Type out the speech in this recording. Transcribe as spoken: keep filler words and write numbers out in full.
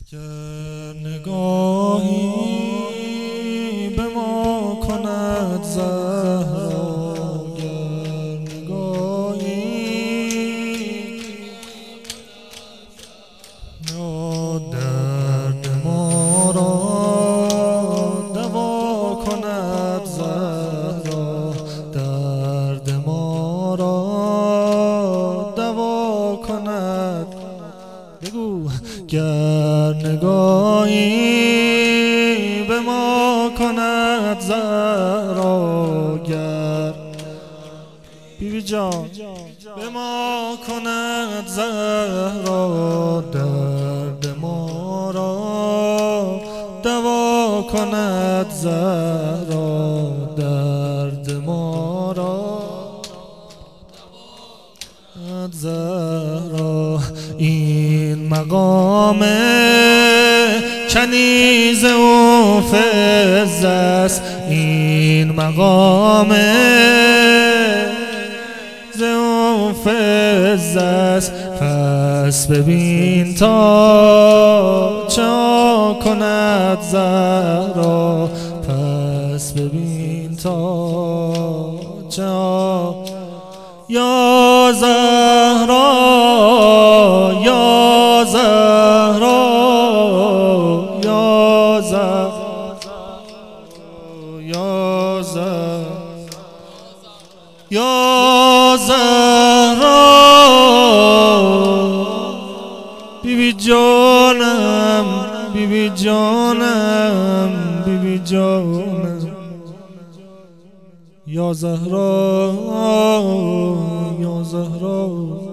گر نگاهی به ما کند زهرا، گر نگاهی درد ما را دوا کند زهرا، درد ما را دوا کند. بگو گر نگاهی به ما کند زهرا، گر بیبی جان به ما کند زهرا، درد ما را دوا کند زهرا، درد ما را زهرا. این مقام کنیز و فض است، این مقام و فض است، پس ببین تا چا کند زهرا، پس ببین تا چا. یا زهرا یا زهرا یا زهرا یا زهرا یا زهرا، بیبی جانم بیبی جانم بیبی جانم، یا زهرا یا زهرا.